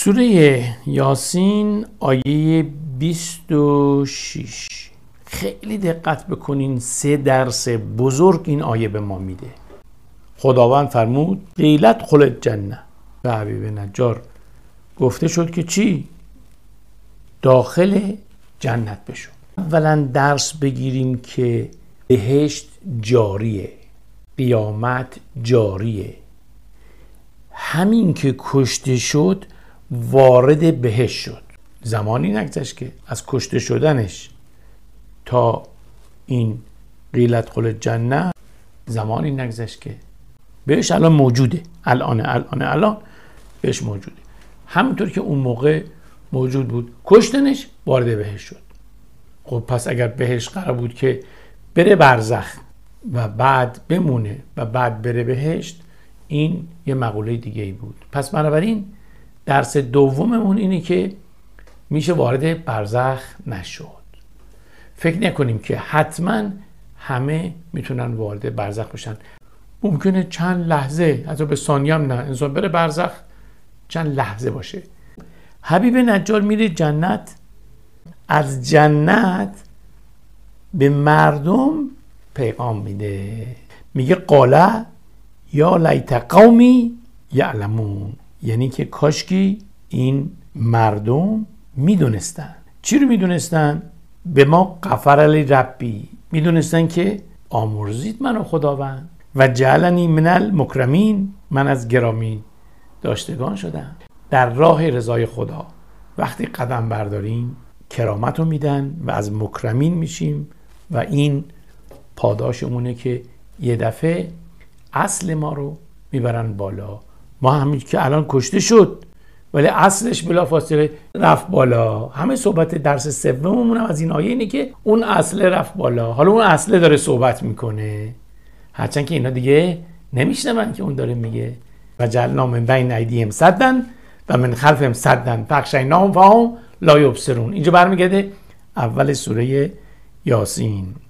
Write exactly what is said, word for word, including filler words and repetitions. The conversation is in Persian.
سوره یاسین آیه بیست و شش. خیلی دقت بکنین، سه درس بزرگ این آیه به ما میده. خداوند فرمود قیلت خلد جنه، به حبیب نجار گفته شد که چی؟ داخل جنت بشو. اولا درس بگیریم که بهشت جاریه، قیامت جاریه. همین که کشته شد وارد بهشت شد. زمانی نگذشت که از کشته شدنش تا این قیلت خلد جنه زمانی نگذشت که بهش الان موجوده. الان الان الان بهش موجوده. همونطور که اون موقع موجود بود، کشتنش وارد بهشت شد. خب پس اگر بهشت قرار بود که بره برزخ و بعد بمونه و بعد بره بهشت، این یه مقوله دیگه ای بود. پس بنابراین درس دوممون اینه که میشه وارد برزخ نشد. فکر نکنیم که حتما همه میتونن وارد برزخ بشن. ممکنه چند لحظه، حتی به ثانیه هم نه، انسان بره برزخ چند لحظه باشه. حبیب نجار میره جنت، از جنت به مردم پیغام میده، میگه قاله یا لیت قومی یعلمون، یعنی که کاشکی این مردم میدونستن. چی رو میدونستن؟ به ما غفر لی ربی، میدونستن که آمرزید منو خداوند و جعلنی من المکرمین، من از گرامی داشتگان شدم. در راه رضای خدا وقتی قدم برداریم کرامت رو میدن و از مکرمین میشیم و این پاداشمونه که یه دفعه اصل ما رو میبرن بالا. ما همین که الان کشته شد ولی اصلش بلافاصله رفت بالا. همه صحبت درس سوممون هم از این آیه اینه که اون اصل رفت بالا. حالا اون اصل داره صحبت میکنه، هرچند که اینا دیگه نمیشنون که اون داره میگه و جعلنا من بین ایدیهم سدا و من خلفهم سدا فاغشیناهم فهم لا یبصرون. اینجا برمیگرده اول سوره یاسین.